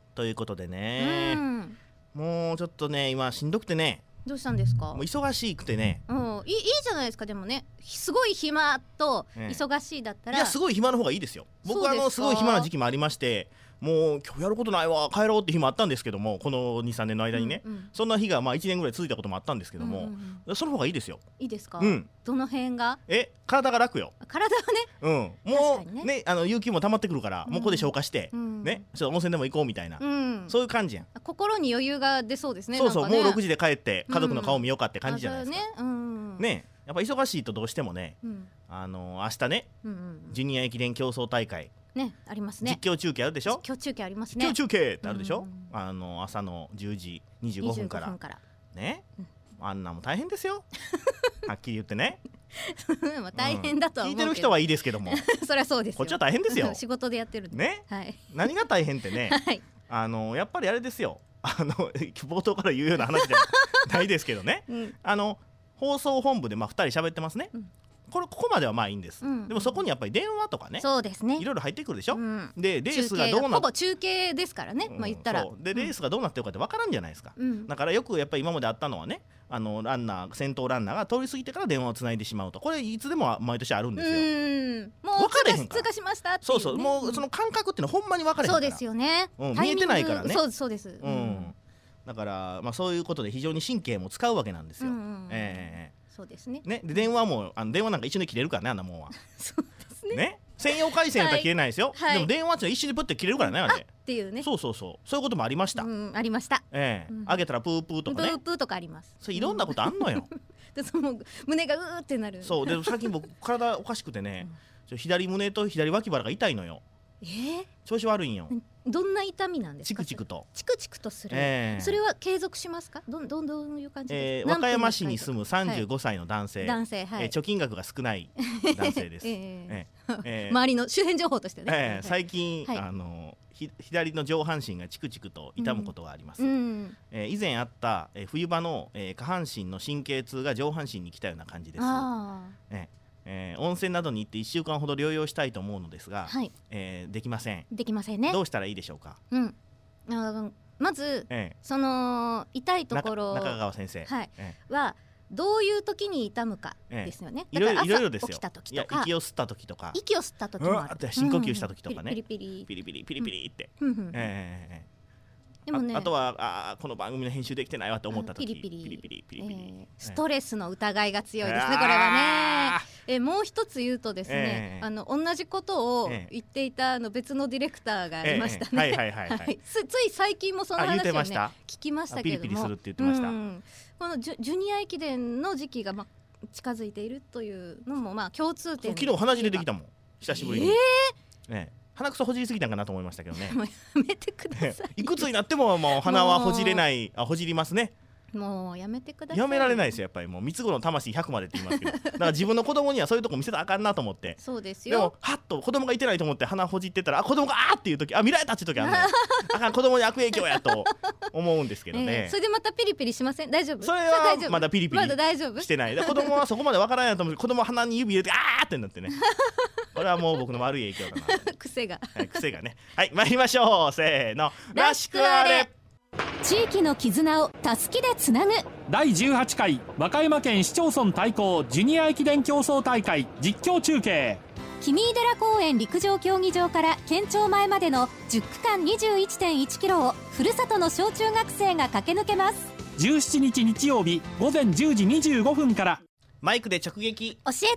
ということでね、もうちょっとね今しんどくてね。 どうしたんですか？ もう忙しくてね。 いいじゃないですか。でもね、すごい暇と忙しいだったら、 いやすごい暇の方がいいですよ。僕はすごい暇な時期もありまして、もう今日やることないわ帰ろうって日もあったんですけども、この 2,3 年の間にね、そんな日が1年ぐらい続いたこともあったんですけども、その方がいいですよ。 いいですか？どの辺が？ 体が楽よ。 体はね、もうね有給も溜まってくるから、もうここで消化してね、ちょっと温泉でも行こうみたいな、そういう感じやん。 心に余裕が出そうですね。 そうそう、もう6時で帰って家族の顔見ようかって感じじゃないですか。ね、やっぱ忙しいとどうしてもね、明日ね、ジュニア駅伝競争大会ね、ありますね。 実況中継あるでしょ。 実況中継ありますね。 実況中継ってあるでしょ。朝の10時25分からね、あんなも大変ですよはっきり言ってね大変だとは思うけど、 聞いてる人はいいですけどもそりゃそうですよ。 こっちは大変ですよ仕事でやってるね。何が大変ってね、やっぱりあれですよ、冒頭から言うような話じゃないですけどね、放送本部で2人喋ってますね。ここまではまあいいんです。でもそこにやっぱり電話とかね、 そうですね、 いろいろ入ってくるでしょ。でレースがどうなって、 ほぼ中継ですからね、言ったら。 でレースがどうなってるかって分からんじゃないですか。だからよくやっぱり今まであったのはね、ランナー先頭ランナーが通り過ぎてから電話をつないでしまうと、これいつでも毎年あるんですよ。 もう分かれへんから、通過しましたっていうね。 そうそう、もうその感覚っていうのはほんまに分かれへんから。 そうですよね、 見えてないからね。 そうです。 だからそういうことで非常に神経も使うわけなんですよ。 そうですね。 で電話も電話なんか一緒に切れるからね、あんなもんは。 そうですね。 専用回線やったら切れないですよ。でも電話って一緒にプッて切れるからね、あれ。 っていうね。 そういうこともありました。 ありました。 あげたらプープーとかね。 プープーとかあります。 それいろんなことあんのよ。 でその胸がうーってなる。 そうで最近僕体おかしくてね、左胸と左脇腹が痛いのよ。調子悪いんよ。 どんな痛みなんですか？ チクチクとする。それは継続しますか？どういう感じですか？ 和歌山市に住む35歳の男性、貯金額が少ない男性です。 周りの周辺情報としてね、 最近左の上半身がチクチクと痛むことがあります。以前あった冬場の下半身の神経痛が上半身に来たような感じです。温泉などに行って1週間ほど療養したいと思うのですが、できませんね。どうしたらいいでしょうか？ まずその痛いところ中川先生はどういう時に痛むかですよね。 いろいろですよ。 起きた時とか、 息を吸った時とか、 もある。 深呼吸した時とかね、 ピリピリって。 でもね、 あとはこの番組の編集できてないわって思った時、ピリピリ、 ストレスの疑いが強いですね、これはね。もう一つ言うとですね、同じことを言っていた別のディレクターがいましたね。つい最近もその話をね聞きましたけれども、 ピリピリするって言ってました。 このジュニア駅伝の時期が近づいているというのも共通点。 昨日鼻血出てきたもん、久しぶりに。鼻くそほじりすぎたんかなと思いましたけどね。 もうやめてください。 いくつになっても鼻はほじれない、ほじりますね。 もうやめてください。 やめられないですよ、やっぱり。もう三つ子の魂100までって言いますけど、だから自分の子供にはそういうとこ見せたらあかんなと思って。 そうですよ。 でもはっと子供がいてないと思って鼻ほじってたら、子供がっていう時、見られたっていう時あるのよ。あかん、子供に悪影響やと思うんですけどね。 それでまたピリピリしません？大丈夫？ それはまだピリピリしてない。子供はそこまでわからないと思う。子供は鼻に指入れてってなってね。これはもう僕の悪い影響だな。癖がね。はい、参りましょう。せーの、らしくあれ。 地域の絆をたすきでつなぐ第18回和歌山県市町村対抗ジュニア駅伝競争大会実況中継。 君井寺公園陸上競技場から県庁前までの10区間 21.1 キロをふるさとの小中学生が駆け抜けます。 17日日曜日午前10時25分から。 マイクで直撃。 教えてチェ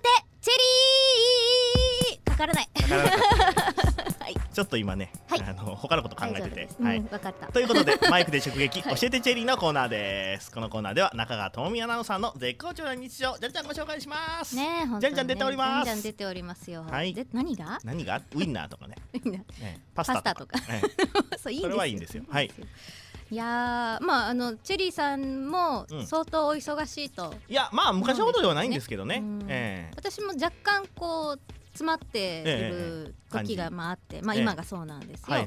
リー。かからない。 ちょっと今ね、他のこと考えてて、 分かった。 ということでマイクで直撃教えてチェリーのコーナーです。このコーナーでは中川智美アナウンサーの絶好調な日常、じゃんじゃんご紹介しますね。 じゃんじゃん出ております。 じゃんじゃん出ておりますよ。 何がウインナーとかね、パスタとか、それはいいんですよ。 いやチェリーさんも相当お忙しいと。 いや昔ほどではないんですけどね。私も若干詰まっている時があって、今がそうなんですよ。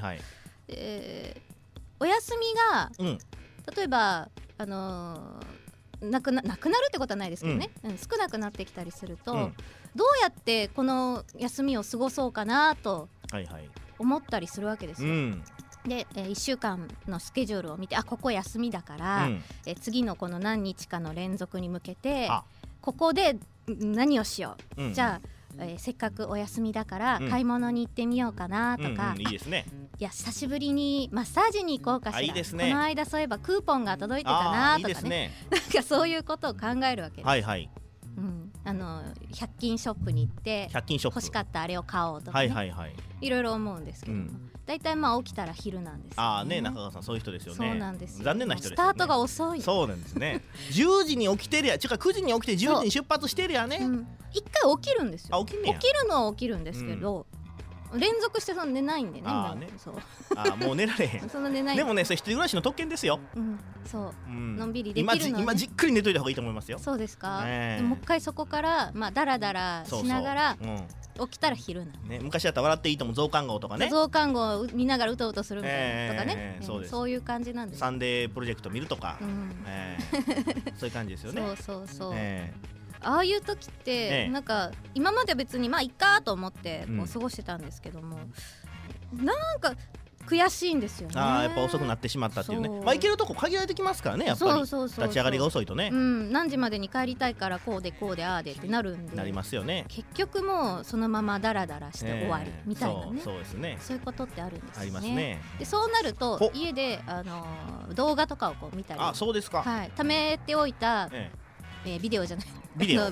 お休みが例えばなくなるってことはないですけどね、少なくなってきたりすると、どうやってこの休みを過ごそうかなと思ったりするわけですよ。 で、1週間のスケジュールを見て、ここ休みだから、次のこの何日かの連続に向けてここで何をしよう、じゃあせっかくお休みだから買い物に行ってみようかなとか、 いいですね。 いや久しぶりにマッサージに行こうかしら、 いいですね、 この間そういえばクーポンが届いてたなとかね、なんかそういうことを考えるわけです。 はいはい、 100均ショップに行って欲しかったあれを買おうとかね、いろいろ思うんですけども、だいたい起きたら昼なんですよね。 中川さんそういう人ですよね。 そうなんですよ。 残念な人ですよね。 スタートが遅い。 そうなんですね。10時に起きてるや、9時に起きて10時に出発してるやね。 一回起きるんですよ。 起きるのは起きるんですけど、連続して寝ないんでね。 もう寝られへん。 その寝ない。 でもね、それ一人暮らしの特権ですよ。 そう、のんびりできるの。 今じっくり寝といた方がいいと思いますよ。 そうですか。もう一回そこからダラダラしながら起きたら昼なのね。昔だったら笑っていいとも増刊号とかね。 増刊号を見ながらうとうとするみたいなとかね。そういう感じなんです。 サンデープロジェクト見るとか、そういう感じですよね。 そう。ああいう時ってなんか今まで別にいっかと思ってこう過ごしてたんですけども、なんか悔しいんですよね。 やっぱ遅くなってしまったっていうね。行けるとこ限られてきますからね、やっぱり立ち上がりが遅いとね。 何時までに帰りたいからこうでああでってなるんで、 なりますよね。 結局もうそのままダラダラして終わりみたいなね。 そうですね。 そういうことってあるんですよね。 ありますね。 でそうなると家で動画とかをこう見たり、 そうですか。 貯めておいたビデオじゃない、 ビデオ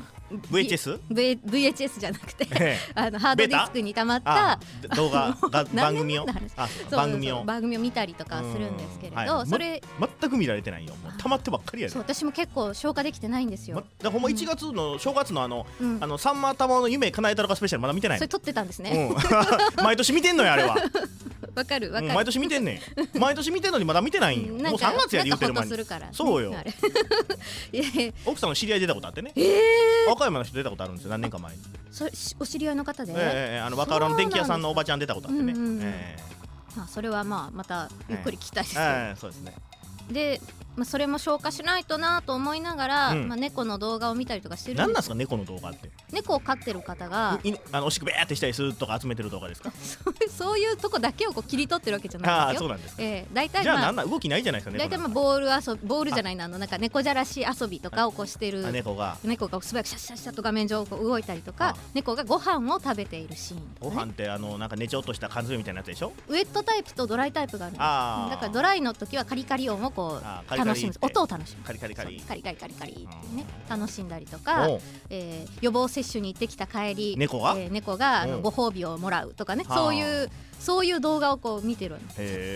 VHS じゃなくてハードディスクに溜まった動画番組を見たりとかするんですけれど、それ全く見られてないよ。もう溜まってばっかりやで。 私も結構消化できてないんですよ。 ほんま1月の正月のさんま玉の夢叶えたろかスペシャルまだ見てない。 それ撮ってたんですね。 毎年見てんのよあれは。 わかる。 毎年見てんねん。毎年見てんのにまだ見てないんよ。もう3月やで言うてる前に。そうよ。奥さんの知り合い出たことあってね。和歌山の人出たことあるんですよ、何年か前に。 お知り合いの方で若浦の電気屋さんのおばちゃん出たことあってね。 それはまたゆっくり聞きたいです。 そうですね。 でそれも消化しないとなと思いながら、猫の動画を見たりとかしてるんです。 何なんですか猫の動画って。 猫を飼ってる方がおしっこベーってしたりするとか集めてる動画ですか。 そういうとこだけを切り取ってるわけじゃないですよ。 そうなんですか。 大体じゃあ動きないじゃないですか。 大体ボールじゃないな、なんか猫じゃらし遊びとかをこうしてる猫が素早くシャッシャッシャッと画面上を動いたりとか、猫がご飯を食べているシーン。 ご飯ってなんかねちょっとした缶詰みたいなやつでしょ。 ウェットタイプとドライタイプがあるんです。だからドライの時はカリカリ音をこう楽しむ、音を楽しむ。 カリってね楽しんだりとか、予防接種に行ってきた帰り猫がご褒美をもらうとかね、そういう動画をこう見てるんです。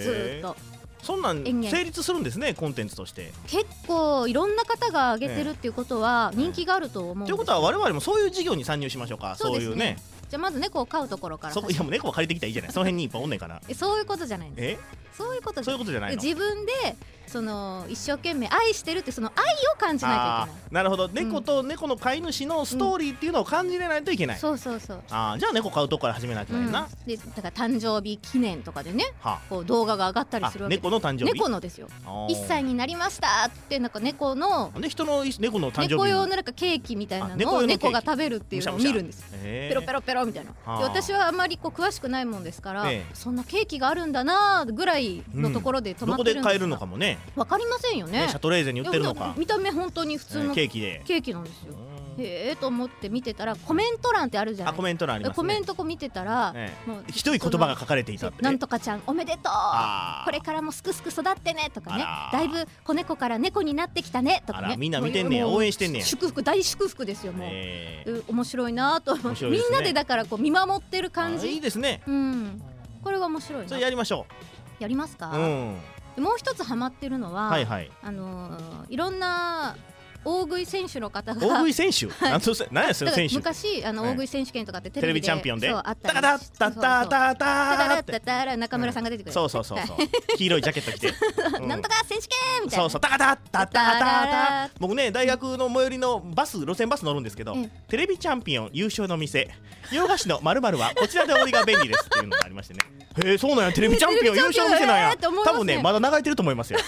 ずっとそんなん成立するんですね、コンテンツとして。 結構いろんな方が上げてるっていうことは人気があると思うんです。 ということは我々もそういう事業に参入しましょうか。そういうね。 じゃあまず猫を飼うところから。 いやもう猫を借りてきたらいいじゃない。その辺にいっぱいおんねんから。 そういうことじゃないんです。そういうことじゃないの。自分で一生懸命愛してるってその愛を感じないといけない。 なるほど。猫と猫の飼い主のストーリーっていうのを感じれないといけない。 そう。 じゃあ猫飼うとこから始めなきゃいけないな。 でだから誕生日記念とかでね、こう動画が上がったりするわけです。 猫の誕生日。 猫のですよ。1歳になりましたってなんか猫の人の猫の誕生日。 猫用のなんかケーキみたいなのを猫が食べるっていうのを見るんです。ペロペロペロみたいな。私はあんまり詳しくないもんですから、そんなケーキがあるんだなぐらいのところで止まってるんですが、どこで買えるのかもね分かりませんよね。 シャトレーゼに売ってるのか。 見た目本当に普通のケーキなんですよ。へえと思って見てたらコメント欄ってあるじゃないですか。 コメント欄ありますね。コメント見てたらひどい言葉が書かれていたって。 なんとかちゃんおめでとう、これからもすくすく育ってねとかね、だいぶ子猫から猫になってきたねとかね。 みんな見てんねや、応援してんねや。 大祝福ですよ。もう面白いなと思って、みんなでだからこう見守ってる感じ。 いいですね。 これが面白いな。 それやりましょう。やりますか。もう一つハマってるのは、いろんな大食い選手の方が。 大食い選手何やその選手。 昔大食い選手権とかってテレビでチャンピオンであったり、 タタタタタタタタ中村さんが出てくる。 そう黄色いジャケット着てなんとか選手権みたいな。 タタタタタタ。僕ね大学の最寄りの路線バス乗るんですけど、テレビチャンピオン優勝の店洋菓子の〇〇はこちらでお降りが便利ですっていうのがありましてね。へえそうなんや、テレビチャンピオン優勝の店なんや。多分ねまだ流れてると思いますよ。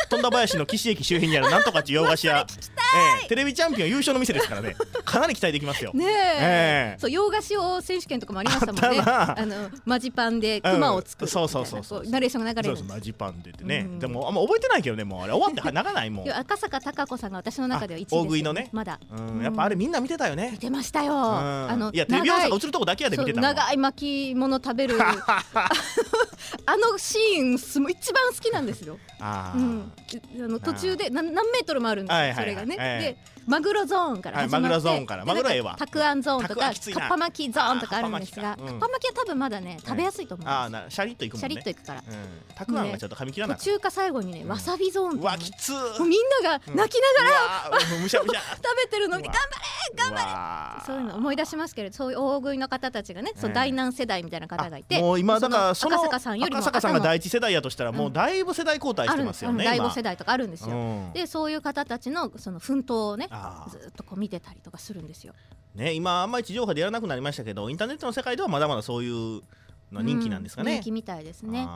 富田林の岸駅周辺にあるなんとかっていう洋菓子屋、テレビチャンピオン優勝の店ですからね、かなり期待できますよ。 ねえ、そう洋菓子王選手権とかもありましたもんね。マジパンでクマを作る、 そうナレーションが流れる。 マジパンでってね、でもあんま覚えてないけどね、もうあれ終わって長ないもん。 赤坂貴子さんが私の中では1位ですよ。 大食いのね、 まだやっぱあれみんな見てたよね。 見てましたよ。 いやテレビ朝が映るとこだけやで見てたの。 長い巻物食べるあのシーン一番好きなんですよ。途中で何メートルもあるんですよ、それがね。でマグロゾーンから始まって、マグロゾーンからマグロええわ、たくあんゾーンとかかっぱ巻きゾーンとかあるんですが、かっぱ巻きは多分まだね食べやすいと思うんです。 シャリッといくもんね。 シャリッといくから。 たくあんがちょっと噛み切らない。 途中か最後にねわさびゾーン。 わきつ。 みんなが泣きながらむしゃむしゃ食べてるのに頑張れ頑張れ、そういうの思い出しますけれど、そういう大食いの方たちがね、その第何世代みたいな方がいて、 もう今だからその赤坂さんよりも赤坂さんが第一世代やとしたらもうだいぶ世代交代してますよね。 第5世代とかあるんですよ。でそういう方たちのその奮闘をねずっとこう見てたりとかするんですよ。 ね、今あんまり地上波でやらなくなりましたけど、インターネットの世界ではまだまだそういうの人気なんですかね。 人気みたいですね。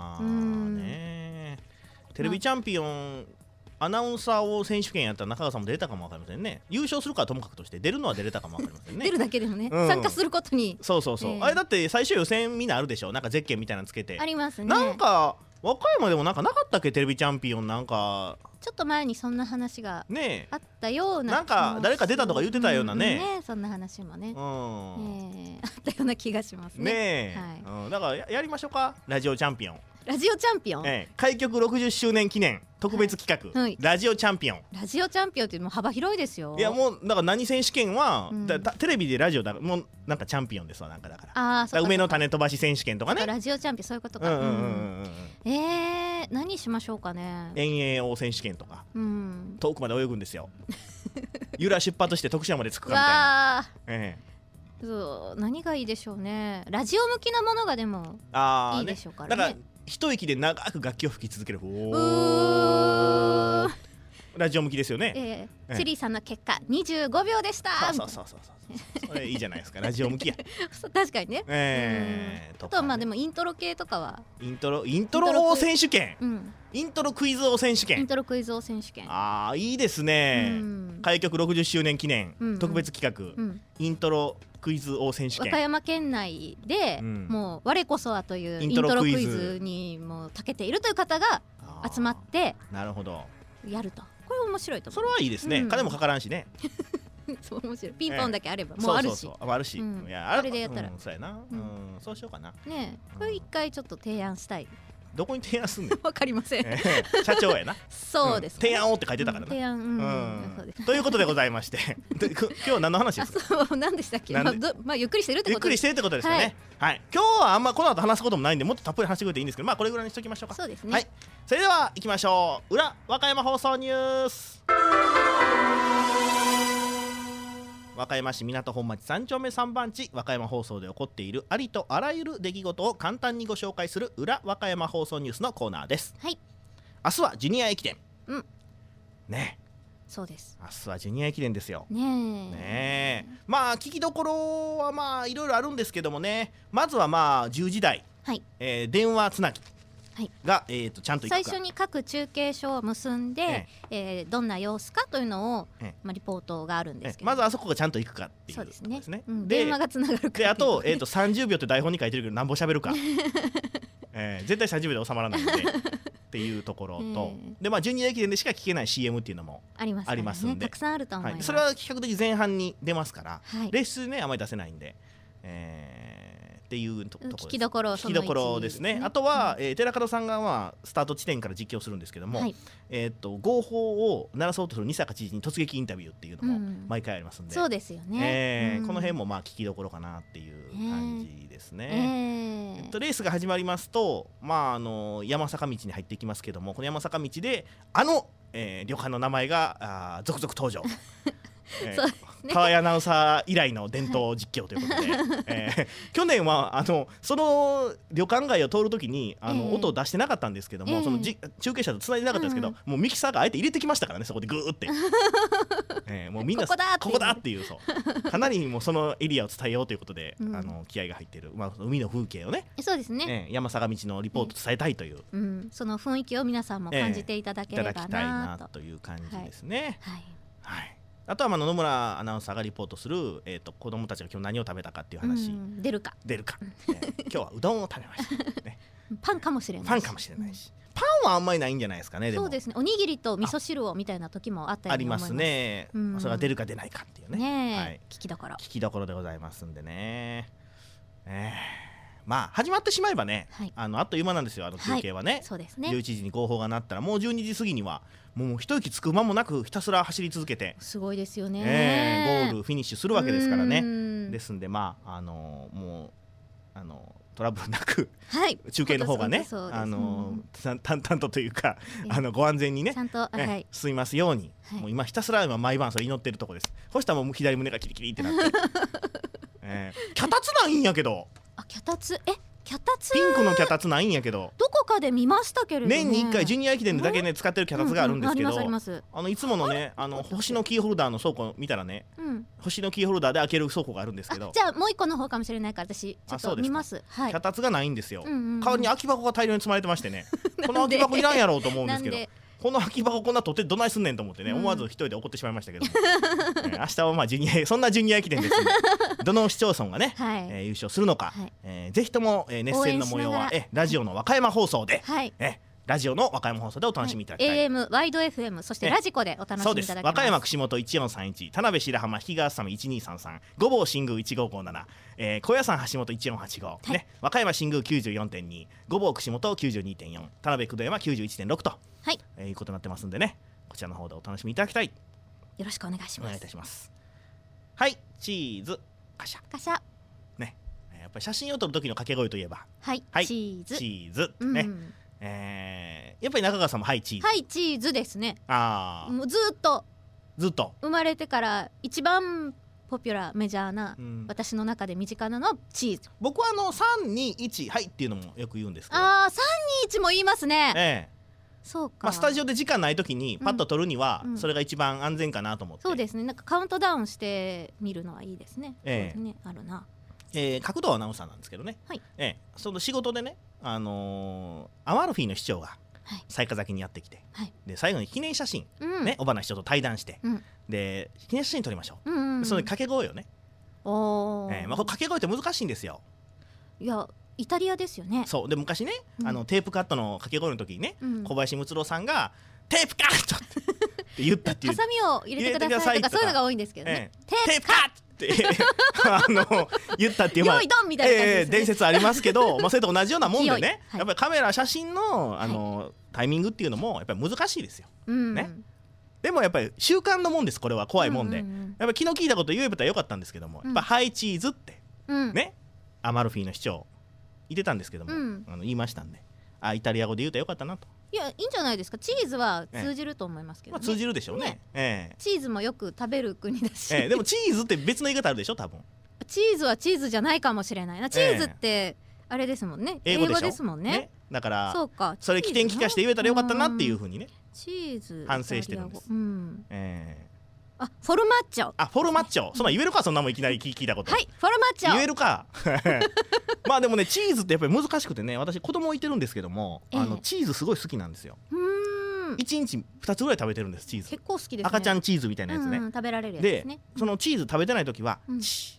テレビチャンピオンアナウンサーを選手権やったら中川さんも出れたかもわかりませんね。優勝するかはともかくとして出るのは出れたかもわかりませんね。 出るだけでもね、参加することに。 そう、あれだって最終予選みんなあるでしょ。なんかゼッケンみたいなのつけてありますね。 なんか和歌山でもなんかなかったっけ、テレビチャンピオン。なんかちょっと前にそんな話があったような、 なんか誰か出たとか言ってたようなね、 そんな話もねあったような気がしますね。 だからやりましょうか、ラジオチャンピオン。 ラジオチャンピオン、 開局60周年記念特別企画、ラジオチャンピオン。 ラジオチャンピオンってもう幅広いですよ。 いやもうだから何選手権は、テレビでラジオだもうなんかチャンピオンですわ。なんかだから梅の種飛ばし選手権とかね。 ラジオチャンピオンそういうことか。何しましょうかね。 遠泳王選手権とか、遠くまで泳ぐんですよ。由良出発して徳島まで着くかみたいな。 そう何がいいでしょうね。ラジオ向きなものがでもいいでしょうからね。だから一息で長く楽器を吹き続けるラジオ向きですよね。 チリーさんの結果25秒でした。 そうそれいいじゃないですか。ラジオ向きや。 確かにね。あとはまあでもイントロ系とかはイントロ王選手権、イントロクイズ王選手権。いいですね。開局60周年記念特別企画、イントロクイズ王選手権。 和歌山県内でもう我こそはというイントロクイズにも長けているという方が集まってやると。これ面白いと思う。 それはいいですね。金もかからんしね。 そう面白い。ピンポンだけあればもうあるし。 あるし。 いやあれでやったら。 そうやな。そうしようかな。 ねえ、これ一回ちょっと提案したい。 どこに提案すんの？ わかりません。 社長やな。 そうです。 提案をって書いてたからな。 提案。 ということでございまして、今日何の話ですか？ そう何でしたっけ？まあゆっくりしてるってこと。 ゆっくりしてるってことですよね。はい。今日はあんまこの後話すこともないんで、もっとたっぷり話してくれていいんですけど、まあこれぐらいにしときましょうか。 そうですね。 はい。それでは行きましょう。裏和歌山放送ニュース。和歌山市港本町3丁目3番地和歌山放送で起こっているありとあらゆる出来事を簡単にご紹介する裏和歌山放送ニュースのコーナーです。 はい。 明日はジュニア駅伝。ね。 そうです。 明日はジュニア駅伝ですよ。 ね。 まあ聞きどころはまあいろいろあるんですけどもね。まずはまあ10時台、電話つなぎがちゃんと最初に各中継所を結んでどんな様子かというのをリポートがあるんですけど、 まずあそこがちゃんと行くかっていうそうですね。 電話がつながるかで、あと30秒って台本に書いてるけどなんぼ喋るか絶対30秒で収まらないんでっていうところと、でまあジュニア駅伝でしか聞けない CM っていうのもありますんで、 たくさんあると思います。 それは比較的前半に出ますから、レースねあまり出せないんでっていうところです。 聞きどころですね。あとは寺門さんがまあスタート地点から実況するんですけども、号砲を鳴らそうとする二坂知事に突撃インタビューっていうのも毎回ありますんで、 そうですよね。 この辺もまあ聞きどころかなっていう感じですね。レースが始まりますと、まあ山坂道に入っていきますけども、この山坂道で旅館の名前が続々登場。 河合アナウンサー以来の伝統実況ということで、去年はその旅館街を通るときに音を出してなかったんですけども、その中継車とつないでなかったんですけど、もうミキサーがあえて入れてきましたからね、そこでグーって、もうみんなここだっていう、そうかなりもうそのエリアを伝えようということで、気合が入っている、海の風景をね、 そうですね、 山坂道のリポート伝えたいという、 その雰囲気を皆さんも感じていただければな、 いただきたいなという感じですね。はい、あとは野々村アナウンサーがリポートする、子どもたちが今日何を食べたかっていう話、出るか、今日はうどんを食べました、ね、 パンかもしれないし、 パンはあんまりないんじゃないですかね。でもそうですね、おにぎりと味噌汁をみたいな時もあったように思います。 ありますね、それが出るか出ないかっていうね、 はい、聞きどころでございますんでね、まあ始まってしまえばね、あっという間なんですよ、中継はね。 そうですね、 11時に号砲が鳴ったらもう12時過ぎにはもう一息つく間もなくひたすら走り続けて、 すごいですよね、 ゴールフィニッシュするわけですからね。ですんでもうトラブルなく、中継の方がね淡々とというかご安全にね進みますように、もう今ひたすら毎晩それ祈ってるとこです。そしたらもう左胸がキリキリってなって脚立ないんやけど、脚立ピンクの脚立ないんやけど、 どこかで見ましたけれどね、 年に1回ジュニア駅伝でだけね使ってる脚立があるんですけど、いつものね星のキーホルダーの倉庫見たらね、星のキーホルダーで開ける倉庫があるんですけど、 じゃあもう一個の方かもしれないから私ちょっと見ます。 脚立がないんですよ。代わりに空き箱が大量に積まれてましてねこの空き箱いらんやろうと思うんですけど、この空き箱こんな取ってどないすんねんと思ってね、思わず一人で怒ってしまいましたけど明日はそんなジュニア駅伝ですのでどの市町村がね優勝するのか、ぜひとも熱戦の模様はラジオの和歌山放送で、ラジオの和歌山放送でお楽しみいただきたい、 AM ワイド FM そしてラジコでお楽しみいただきます。そうです。 和歌山串本1431、田辺白浜日川浅見1233、御坊新宮1557、高野山橋本1485、和歌山新宮 94.2、御坊串本 92.4、田辺久土山 91.6 と、いうことになってますんでね、こちらの方でお楽しみいただきたい。 よろしくお願いします。 お願いいたします。はい、チーズカシャカシャね、やっぱり写真を撮る時の掛け声といえば、 チーズね、やっぱり中川さんもはいチーズですね。もうずっと生まれてから一番ポピュラーメジャーな、私の中で身近なのチーズ。 僕は321はいっていうのもよく言うんですけど、 321も言いますね。そうか、 スタジオで時間ない時にパッと撮るにはそれが一番安全かなと思って。 そうですね、なんかカウントダウンしてみるのはいいですね。あるな。 角度アナウンサーなんですけどね、その仕事でね、アマルフィの市長が雑賀崎にやってきて、で最後に記念写真、尾花市長と対談して、で記念写真撮りましょう、その掛け声をね、掛け声って難しいんですよ。 いやイタリアですよね。 そうで昔ね、テープカットの掛け声の時にね、小林睦郎さんがテープカットって言ったっていう、 ハサミを入れてくださいとかそういうのが多いんですけどね、 テープカットって言ったっていう、 用意ドンみたいな感じですね、 伝説ありますけど、それと同じようなもんでね、やっぱりカメラ写真のタイミングっていうのもやっぱり難しいですよ、ね。でもやっぱり習慣のもんです、これは怖いもんで、やっぱり気の利いたこと言えばよかったんですけども、やっぱハイチーズってね、アマルフィの市長言ってたんですけども、言いましたんで、イタリア語で言うとよかったなと。 いやいいんじゃないですか。チーズは通じると思いますけどね。 通じるでしょうね。 チーズもよく食べる国だし、 でもチーズって別の言い方あるでしょ多分。 チーズはチーズじゃないかもしれないな。チーズってあれですもんね、英語ですもんね。 だからそうか、 それ起点聞かして言えたらよかったなっていうふうにね、 チーズ反省してるんです。 フォルマッチョ。 フォルマッチョ、そんな言えるか、そんなもんいきなり聞いたこと。 はい、フォルマッチョ言えるかまあでもね、チーズってやっぱり難しくてね、私子供いてるんですけども、チーズすごい好きなんですよ。1日2つぐらい食べてるんです、チーズ。 結構好きですね。 赤ちゃんチーズみたいなやつね、 食べられるやつですね。 でそのチーズ食べてない時はチ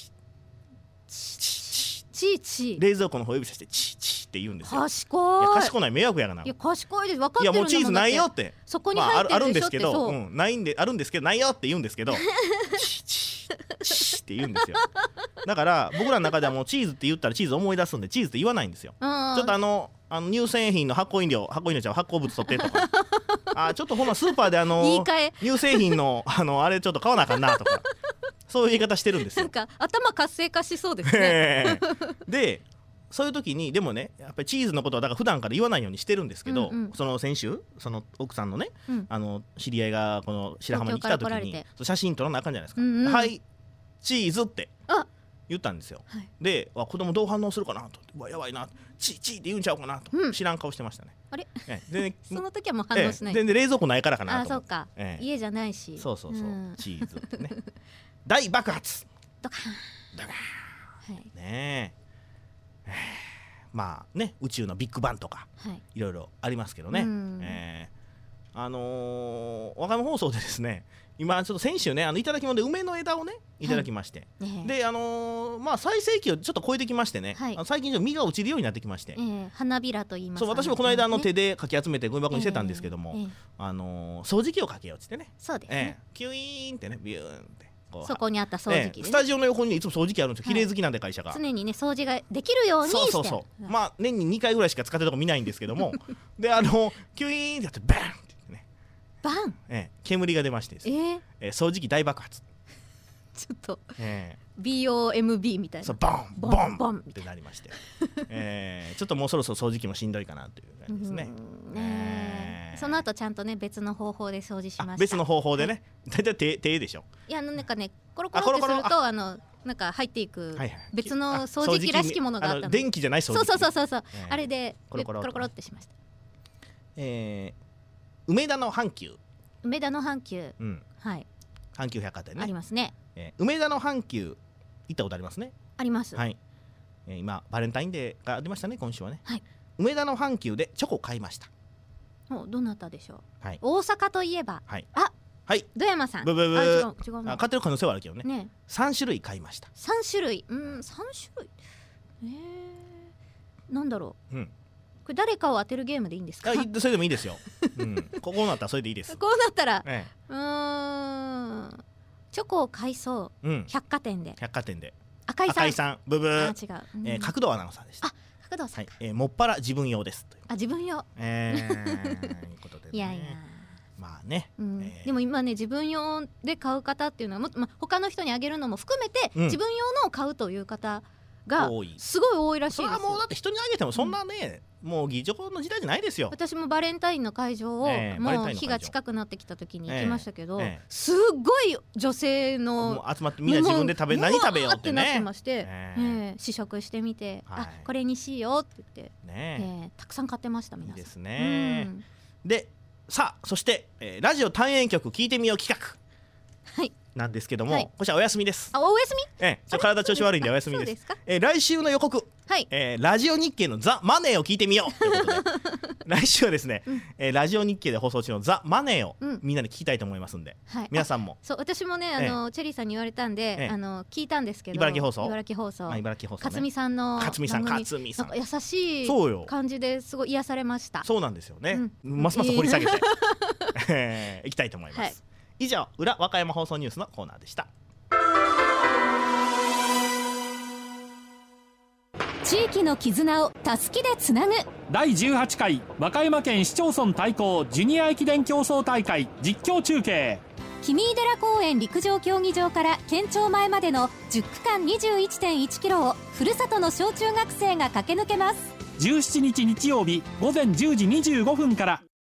ー冷蔵庫の方指さしてチーチーって言うんですよ。 賢い。 いや賢ない、迷惑やがな。 いや賢いです、分かってるんだもん。 いやもうチーズないよって、 そこに入ってるでしょって。 ないんで、あるんですけどないよって言うんですけどチーチーチーって言うんですよ。だから僕らの中ではもうチーズって言ったらチーズ思い出すんで、チーズって言わないんですよ。ちょっと乳製品の発酵物取ってとかちょっとほんまスーパーで乳製品のあれちょっと買わなあかんなとかそういう言い方してるんですよ。 なんか頭活性化しそうですねでそういう時にでもねやっぱりチーズのことはだから普段から言わないようにしてるんですけど、その先週その奥さんのね、知り合いがこの白浜に来た時に写真撮らなあかんじゃないですか、はいチーズって言ったんですよ、で子供どう反応するかなと思ってやばいなチーって言うんちゃうかなと、知らん顔してましたね。 あれその時はもう反応しない。 全然冷蔵庫ないからかなと。 そうか、家じゃないし。 そうチーズってね大爆発ドカーンドカーンねえまあね宇宙のビッグバンとかいろいろありますけどね。和歌山放送でですね今ちょっと先週ねいただき物で梅の枝をねいただきまして、で最盛期をちょっと超えてきましてね、最近実が落ちるようになってきまして、 花びらと言いますか、 そう私もこの間手でかき集めてゴミ箱にしてたんですけども、掃除機をかけようってね、 そうですね、 キュイーンってねビューンってそこにあった掃除機で、 スタジオの横にいつも掃除機あるんですよ。綺麗好きなんで会社が常にね掃除ができるようにして、 そう年に2回ぐらいしか使ってるとこ見ないんですけどもでキュイーンってやってバーンってバン、 煙が出ましてですね、掃除機大爆発ちょっと、BOMB みたいな、 そうボンボンボンってなりまして、ちょっともうそろそろ掃除機もしんどいかなという感じですね。 その後ちゃんとね別の方法で掃除しました。 別の方法でね、だいたい手でしょ。 いやなんかねコロコロってするとなんか入っていく別の掃除機らしきものがあったの。 電気じゃない掃除機。 そう、あれでコロコロってしました。 梅田の阪急、 はい、 阪急百貨店ねありますね。 梅田の阪急行ったことありますね。 あります。 はい、今バレンタインデーが出ましたね今週はね。 はい、 梅田の阪急でチョコ買いました。 どなたでしょう。 はい、 大阪といえば、 はい、 土山さん。 違う買ってる可能性はあるけどね。3種類買いました。 3種類、3種類、なんだろう。これ誰かを当てるゲームでいいんですか。 それでもいいですよ。こうなったらそれでいいです。 こうなったら、チョコを買いそう。百貨店で。赤井さん。 ブブー。 違う。 角度アナウンサーでした。 角度さん。 もっぱら自分用です。 自分用。 いうことで。 いや。 まあね。 でも今ね自分用で買う方っていうのは他の人にあげるのも含めて自分用のを買うという方がすごい多いらしいですよ。 それはもうだって人にあげてもそんなね。もう議場の時代じゃないですよ。 私もバレンタインの会場をもう日が近くなってきた時に行きましたけど、すっごい女性の集まってみんな自分で何食べようってねなってまして、試食してみて、これにしようって言ってたくさん買ってました皆さん。 いいですね。でさあそしてラジオ単円曲聞いてみよう企画なんですけども、こちらお休みです。 お休み？ 体調子悪いんでお休みです。来週の予告、ラジオ日経のザ・マネーを聞いてみようということで来週はですね、ラジオ日経で放送中のザ・マネーをみんなで聞きたいと思いますんで、皆さんも。 そう私もねチェリーさんに言われたんで聞いたんですけど、 茨城放送勝美さんの勝美さんなんか優しい感じですごい癒されました。 そうなんですよね。ますます掘り下げていきたいと思います。以上裏和歌山放送ニュースのコーナーでした。 地域の絆をたすきでつなぐ第18回和歌山県市町村対抗ジュニア駅伝競争大会実況中継。 君井寺公園陸上競技場から県庁前までの10区間 21.1 キロをふるさとの小中学生が駆け抜けます。 17日日曜日午前10時25分から